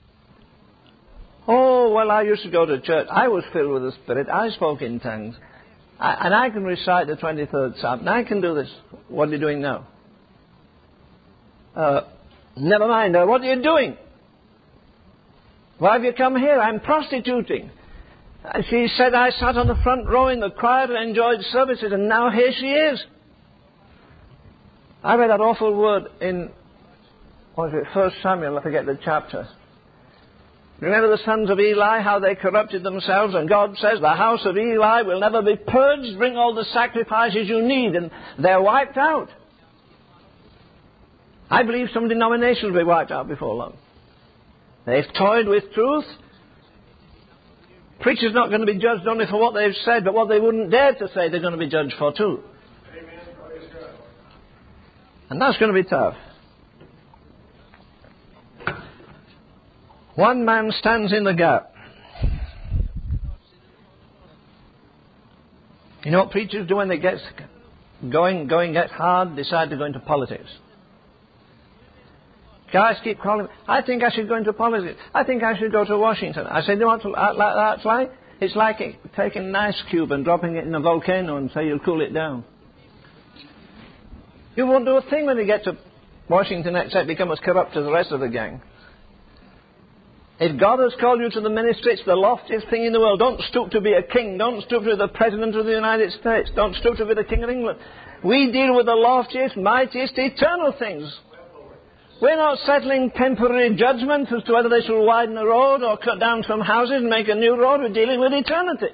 Speaker 2: Oh, well, I used to go to church. I was filled with the Spirit. I spoke in tongues. And I can recite the 23rd Psalm. And I can do this. What are you doing now? Never mind, what are you doing? Why have you come here? I'm prostituting. She said I sat on the front row in the choir and enjoyed services, and now here she is. I read that awful word in, 1 Samuel, I forget the chapter. Remember the sons of Eli, how they corrupted themselves, and God says, the house of Eli will never be purged, bring all the sacrifices you need, and they're wiped out. I believe some denominations will be wiped out before long. They've toyed with truth. Preachers not going to be judged only for what they've said, but what they wouldn't dare to say they're going to be judged for too.
Speaker 3: Amen. Praise God.
Speaker 2: And that's going to be tough. One man stands in the gap. You know what preachers do when they get going gets hard, decide to go into politics. Guys keep calling me, I think I should go into politics. I think I should go to Washington. I say, you know what that's like? It's like taking an ice cube and dropping it in a volcano and say you'll cool it down. You won't do a thing when you get to Washington except become as corrupt as the rest of the gang. If God has called you to the ministry, it's the loftiest thing in the world. Don't stoop to be a king. Don't stoop to be the President of the United States. Don't stoop to be the King of England. We deal with the loftiest, mightiest, eternal things. We're not settling temporary judgments as to whether they shall widen a road or cut down some houses and make a new road. We're dealing with eternity.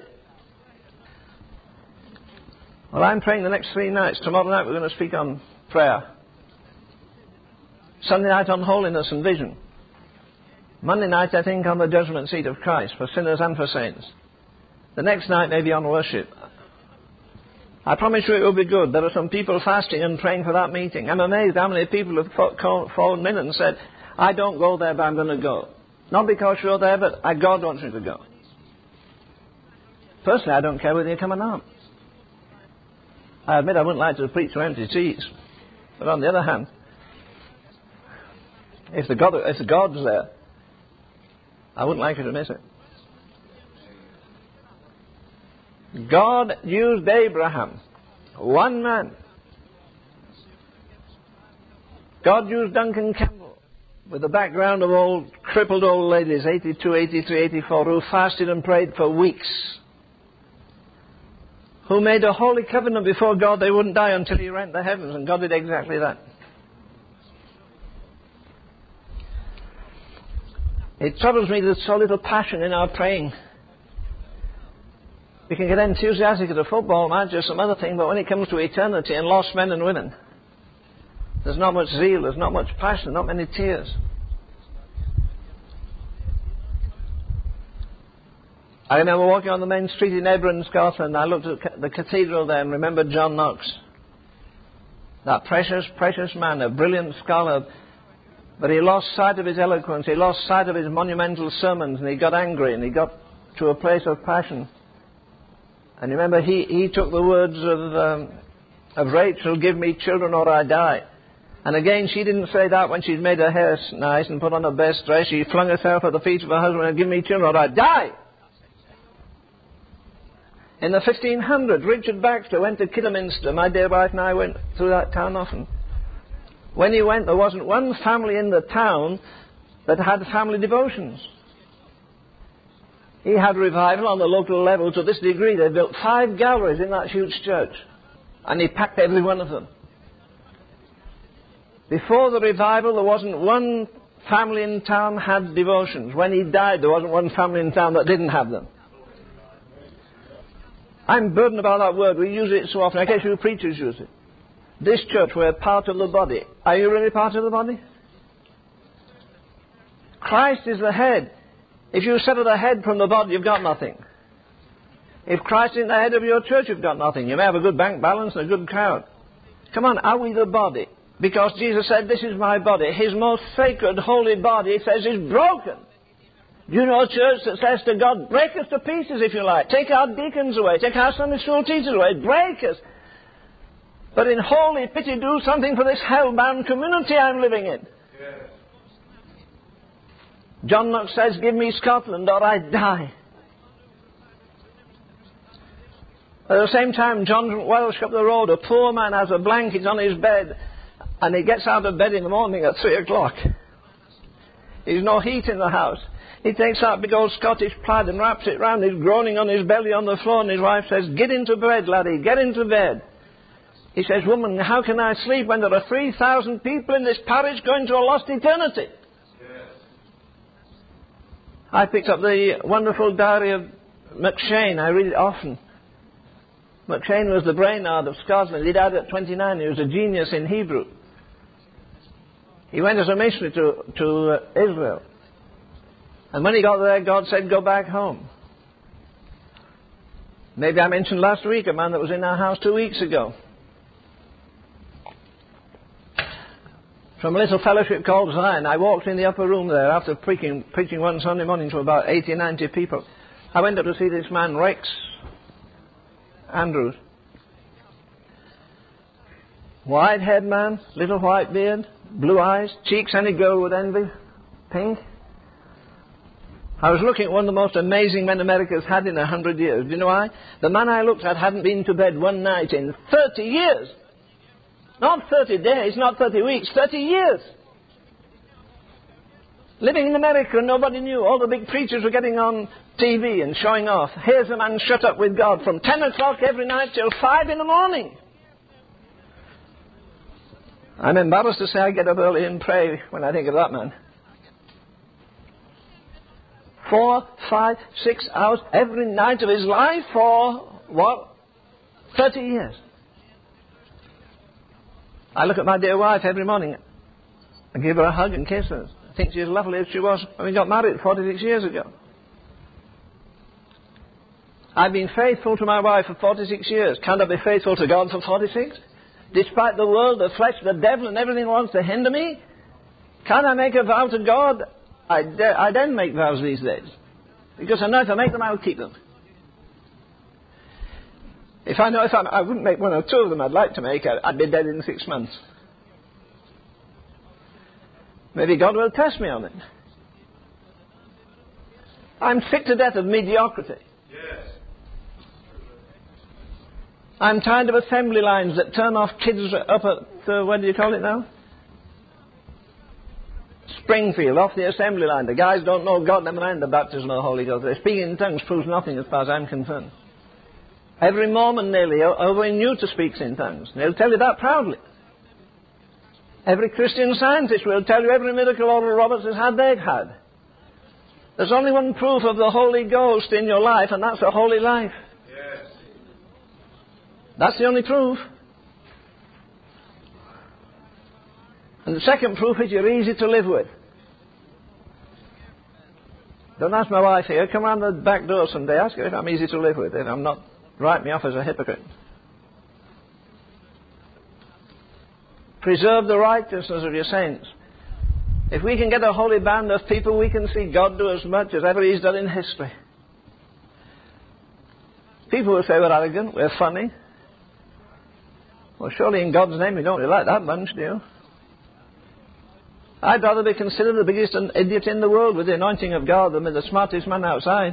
Speaker 2: Well, I'm praying the next 3 nights. Tomorrow night we're going to speak on prayer. Sunday night on holiness and vision. Monday night, I think, on the judgment seat of Christ for sinners and for saints. The next night maybe on worship. I promise you it will be good. There are some people fasting and praying for that meeting. I'm amazed how many people have phoned in and said, I don't go there, but I'm going to go. Not because you're there, but God wants me to go. Personally, I don't care whether you come or not. I admit I wouldn't like to preach to empty seats. But on the other hand, if the God's there, I wouldn't like you to miss it. God used Abraham, one man. God used Duncan Campbell with the background of crippled old ladies, 82, 83, 84, who fasted and prayed for weeks. Who made a holy covenant before God they wouldn't die until He rent the heavens, and God did exactly that. It troubles me there's so little passion in our praying. We can get enthusiastic at a football match or some other thing, but when it comes to eternity and lost men and women, there's not much zeal, there's not much passion, not many tears. I remember walking on the main street in Ebron, Scotland. I looked at the cathedral there and remembered John Knox. That precious, precious man, a brilliant scholar, but he lost sight of his eloquence, he lost sight of his monumental sermons, and he got angry and he got to a place of passion. And remember, he took the words of Rachel, give me children or I die. And again, she didn't say that when she'd made her hair nice and put on her best dress. She flung herself at the feet of her husband and give me children or I die. In the 1500s, Richard Baxter went to Kidderminster. My dear wife and I went through that town often. When he went, there wasn't one family in the town that had family devotions. He had revival on the local level to this degree. They built 5 galleries in that huge church. And he packed every one of them. Before the revival, there wasn't one family in town had devotions. When he died, there wasn't one family in town that didn't have them. I'm burdened about that word. We use it so often. I guess you preachers use it. This church, we're part of the body. Are you really part of the body? Christ is the head. If you sever the head from the body, you've got nothing. If Christ isn't the head of your church, you've got nothing. You may have a good bank balance and a good crowd. Come on, are we the body? Because Jesus said, this is my body. His most sacred, holy body, it says, is broken. Do you know a church that says to God, break us to pieces if you like. Take our deacons away. Take our Sunday school teachers away. Break us. But in holy pity, do something for this hell-bound community I'm living in. Yes. John Knox says, give me Scotland or I die. At the same time, John Welsh up the road, a poor man has a blanket on his bed And he gets out of bed in the morning at 3 o'clock. There's no heat in the house. He takes that big old Scottish plaid and wraps it round. He's groaning on his belly on the floor, and his wife says, "Get into bed, laddie, get into bed." He says, "Woman, how can I sleep when there are 3,000 people in this parish going to a lost eternity?" Yes. I picked up the wonderful diary of McShane. I read it often. McShane was the Brainerd of Scotland. He died at 29. He was a genius in Hebrew. He went as a missionary to Israel. And when he got there, God said, "Go back home." Maybe I mentioned last week a man that was in our house 2 weeks ago. From a little fellowship called Zion. I walked in the upper room there after preaching one Sunday morning to about 80, 90 people. I went up to see this man, Rex Andrews. White-haired man, little white beard, blue eyes, cheeks any girl would envy, pink. I was looking at one of the most amazing men America's had in 100 years. Do you know why? The man I looked at hadn't been to bed one night in 30 years. Not 30 days, not 30 weeks, 30 years. Living in America, nobody knew. All the big preachers were getting on TV and showing off. Here's a man shut up with God from 10 o'clock every night till 5 in the morning. I'm embarrassed to say I get up early and pray when I think of that man. 4, 5, 6 hours every night of his life for, what? 30 years. I look at my dear wife every morning. I give her a hug and kiss her. I think she's as lovely as she was when we got married 46 years ago. I've been faithful to my wife for 46 years. Can't I be faithful to God for 46? Despite the world, the flesh, the devil, and everything wants to hinder me? Can't I make a vow to God? I don't make vows these days. Because I know if I make them, I'll keep them. I wouldn't make one or two of them I'd like to make, I'd be dead in 6 months. Maybe God will test me on it. I'm sick to death of mediocrity. Yes. I'm tired of assembly lines that turn off kids up at, what do you call it now? Springfield, off the assembly line. The guys don't know God, never mind the baptism of the Holy Ghost. Their speaking in tongues proves nothing as far as I'm concerned. Every Mormon nearly over in Utah speaks in tongues. They'll tell you that proudly. Every Christian Scientist will tell you every miracle Oral Roberts has had, they've had. There's only one proof of the Holy Ghost in your life, and that's a holy life. Yes. That's the only proof. And the second proof is you're easy to live with. Don't ask my wife here. Come round the back door someday. Ask her if I'm easy to live with. If I'm not, write me off as a hypocrite. Preserve the righteousness of your saints. If we can get a holy band of people, we can see God do as much as ever He's done in history. People will say we're arrogant, we're funny. Well, surely in God's name you don't really like that bunch, do you? I'd rather be considered the biggest idiot in the world with the anointing of God than with the smartest man outside.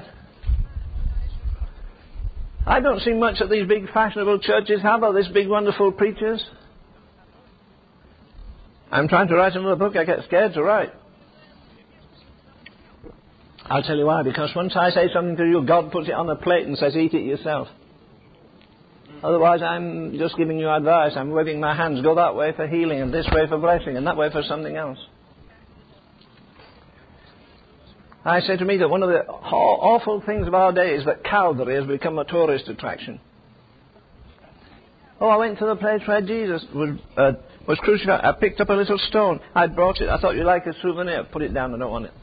Speaker 2: I don't see much that these big fashionable churches have of these big wonderful preachers. I'm trying to write another book I get scared to write. I'll tell you why. Because once I say something to you, God puts it on a plate and says, eat it yourself. Otherwise, I'm just giving you advice. I'm waving my hands. Go that way for healing, and this way for blessing, and that way for something else. I say to me that one of the awful things of our day is that Calvary has become a tourist attraction. Oh, I went to the place where Jesus was crucified. I picked up a little stone. I brought it. I thought you'd like a souvenir. Put it down. I don't want it.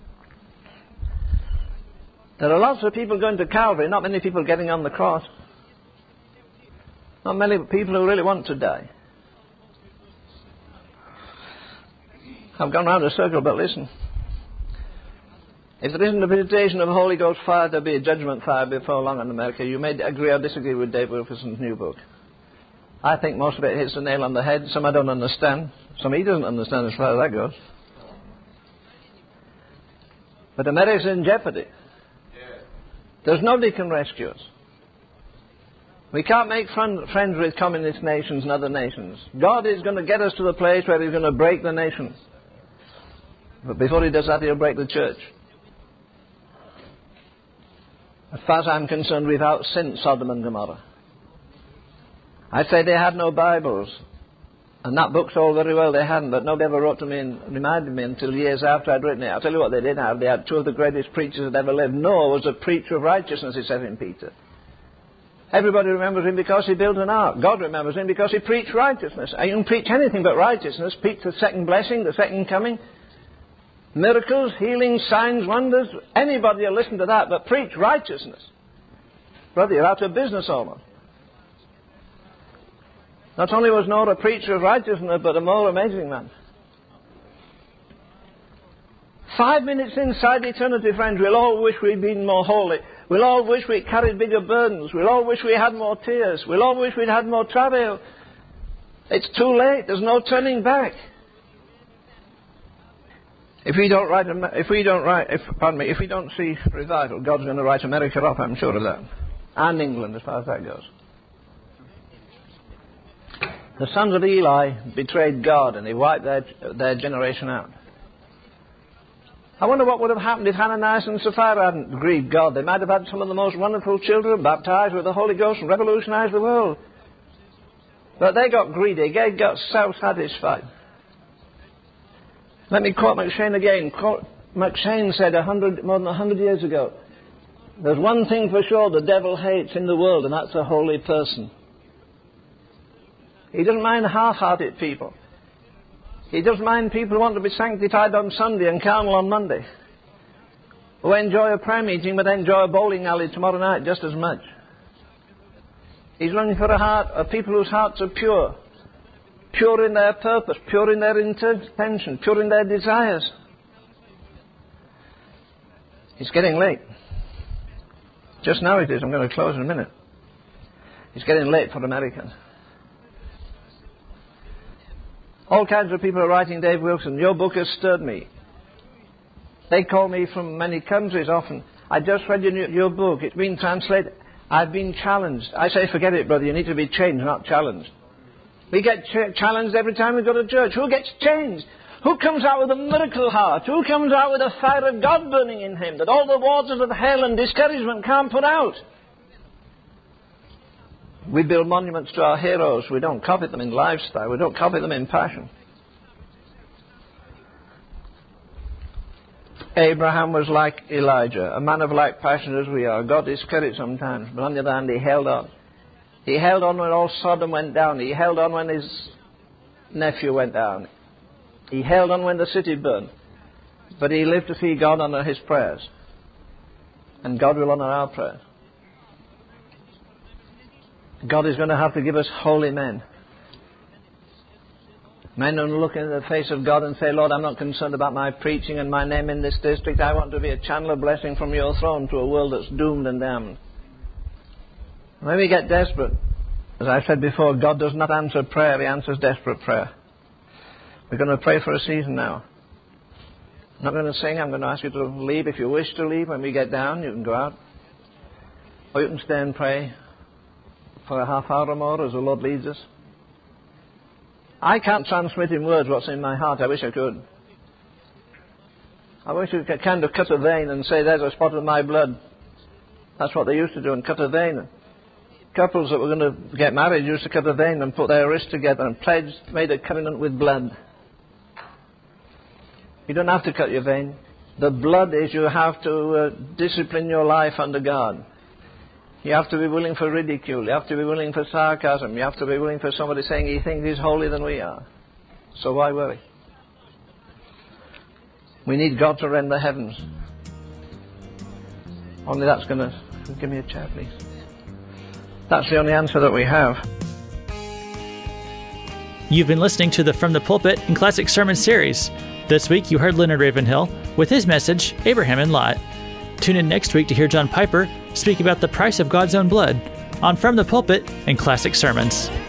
Speaker 2: There are lots of people going to Calvary, not many people getting on the cross. Not many people who really want to die. I've gone round a circle, but listen. If there isn't a visitation of the Holy Ghost fire, there'll be a judgment fire before long in America. You may agree or disagree with Dave Wilkerson's new book. I think most of it hits the nail on the head. Some I don't understand. Some he doesn't understand as far as that goes. But America's in jeopardy. There's nobody can rescue us. We can't make friends with communist nations and other nations. God is going to get us to the place where He's going to break the nations. But before He does that, He'll break the church. As far as I'm concerned, we've outsinned Sodom and Gomorrah. I say they had no Bibles. And that book's all very well, they hadn't, but nobody ever wrote to me and reminded me until years after I'd written it. I'll tell you what they did have. They had two of the greatest preachers that ever lived. Noah was a preacher of righteousness, it says in Peter. Everybody remembers him because he built an ark. God remembers him because he preached righteousness. You can preach anything but righteousness. Preach the second blessing, the second coming. Miracles, healings, signs, wonders. Anybody will listen to that, but preach righteousness. Brother, you're out of business almost. Not only was Noah a preacher of righteousness, but a more amazing man. 5 minutes inside eternity, friends, we'll all wish we'd been more holy. We'll all wish we carried bigger burdens. We'll all wish we had more tears. We'll all wish we'd had more travail. It's too late. There's no turning back. If we don't see revival, God's going to write America up, I'm sure of that. And England, as far as that goes. The sons of Eli betrayed God and they wiped their generation out. I wonder what would have happened if Ananias and Sapphira hadn't grieved God. They might have had some of the most wonderful children baptized with the Holy Ghost and revolutionized the world. But they got greedy. They got self-satisfied. Let me quote McCheyne again. McCheyne said more than 100 years ago, there's one thing for sure the devil hates in the world, and that's a holy person. He doesn't mind half-hearted people. He doesn't mind people who want to be sanctified on Sunday and carnal on Monday. Who enjoy a prayer meeting but enjoy a bowling alley tomorrow night just as much. He's looking for a people whose hearts are pure. Pure in their purpose, pure in their intention, pure in their desires. It's getting late. Just now it is. I'm going to close in a minute. It's getting late for Americans. All kinds of people are writing, Dave Wilson, your book has stirred me. They call me from many countries often. I just read your book. It's been translated. I've been challenged. I say, forget it, brother. You need to be changed, not challenged. We get challenged every time we go to church. Who gets changed? Who comes out with a miracle heart? Who comes out with a fire of God burning in him that all the waters of hell and discouragement can't put out? We build monuments to our heroes. We don't copy them in lifestyle. We don't copy them in passion. Abraham was like Elijah, a man of like passion as we are. God discouraged sometimes, but on the other hand, he held on. He held on when all Sodom went down. He held on when his nephew went down. He held on when the city burned. But he lived to see God honor his prayers. And God will honor our prayers. God is going to have to give us holy men. Men who look in the face of God and say, Lord, I'm not concerned about my preaching and my name in this district. I want to be a channel of blessing from your throne to a world that's doomed and damned. When we get desperate, as I said before, God does not answer prayer, He answers desperate prayer. We're going to pray for a season now. I'm not going to sing. I'm going to ask you to leave. If you wish to leave, when we get down, you can go out. Or you can stay and pray for a half hour or more as the Lord leads us. I can't transmit in words what's in my heart. I wish I could. I wish I could kind of cut a vein and say, there's a spot of my blood. That's what they used to do, and cut a vein. Couples that were going to get married used to cut a vein and put their wrists together and made a covenant with blood. You don't have to cut your vein. The blood is you have to discipline your life under God. You have to be willing for ridicule. You have to be willing for sarcasm. You have to be willing for somebody saying he thinks he's holier than we are. So why worry? We need God to rend the heavens. Only that's going to... Give me a chair, please. That's the only answer that we have.
Speaker 1: You've been listening to the From the Pulpit and Classic Sermon series. This week you heard Leonard Ravenhill with his message, Abraham and Lot. Tune in next week to hear John Piper speak about the price of God's own blood on From the Pulpit and Classic Sermons.